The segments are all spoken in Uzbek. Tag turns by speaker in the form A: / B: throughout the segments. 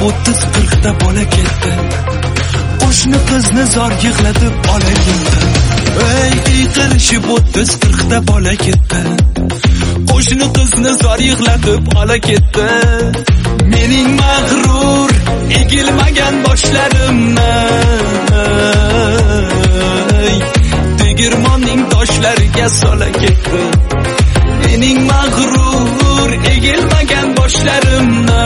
A: 30-40 ta bola ketdi. Qo'shni qizni zor yig'latib ola ketdi. Ey, qirishib 30-40 ta bola ketdi. Qo'shni qizni zor yig'latib ola ketdi. Mening mag'rur egilmagan boshlarimni tegirmonning toshlariga sola ketdi. Mening mag'rur egilmagan boshlarimni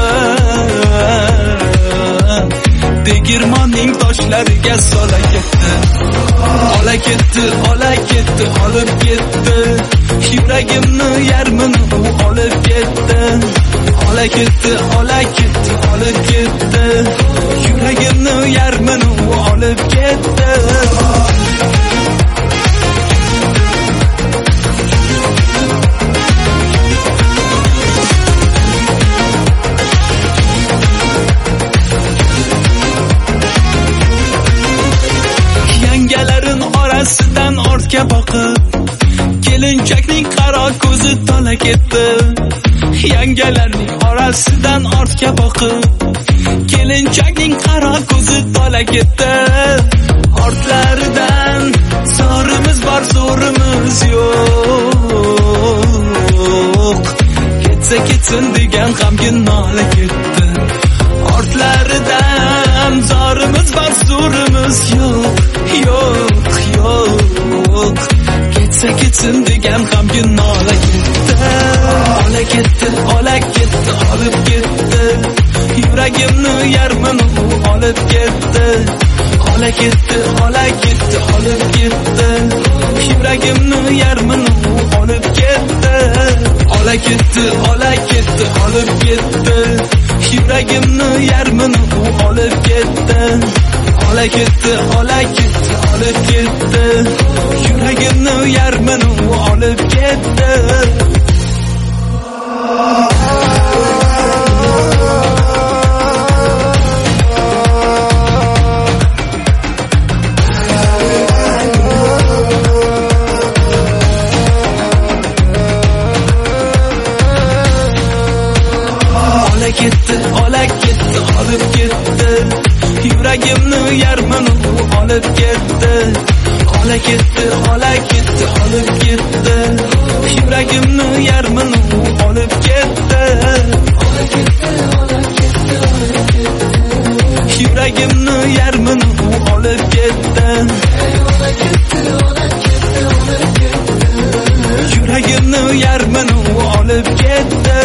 A: tegirmonning toshlariga sola ketdi. Ola ketdi, ola ketdi, olib ketdi. Yuragimni yarmini u olib ketdi. Ola ketdi, ola ketdi, olib ketdi. Yuragimni yarmini u olib ketdi. Yangalarin orasidan ortga boqib, kelinchakning qaro ko'zi tola ketdi. Yangalarning orasidan ortga boqib, kelinchakning qaro ko'zi tola ketdi. Ortlaridan zorimiz bor, zo'rimiz yo'q. Ketsa ketsin degan g'amgin nola ketdi. Ortlaridan zorimiz bor, zo'rimiz yo'q, yo'q, yo'q. Ketsa ketsin degan g'amgin nola ketdi. Ola ketdi, ola ketdi, olib ketdi. Yuragimni yarmini u olib ketdi. Ola ketdi, ola ketdi, olib ketdi. Yuragimni yarmini u olib ketdi. Ola ketdi, ola ketdi, olib ketdi. Yuragimni yarmini u olib ketdi. Ola ketdi, ola ketdi, olib ketdi. Yuragimni yarmini u olib ketdi. Ola ketdi, ola ketdi, olib ketdi. Yuragimni yarmini u olib ketdi. Ola ketdi, ola ketdi, olib ketdi. Yuragimni yarmini u olib ketdi. Ola ketdi, ola ketdi, olib ketdi. Yuragimni yarmini u olib ketdi. Ola ketdi, ola ketdi, olib ketdi. Yuragimni yarmini u olib ketdi.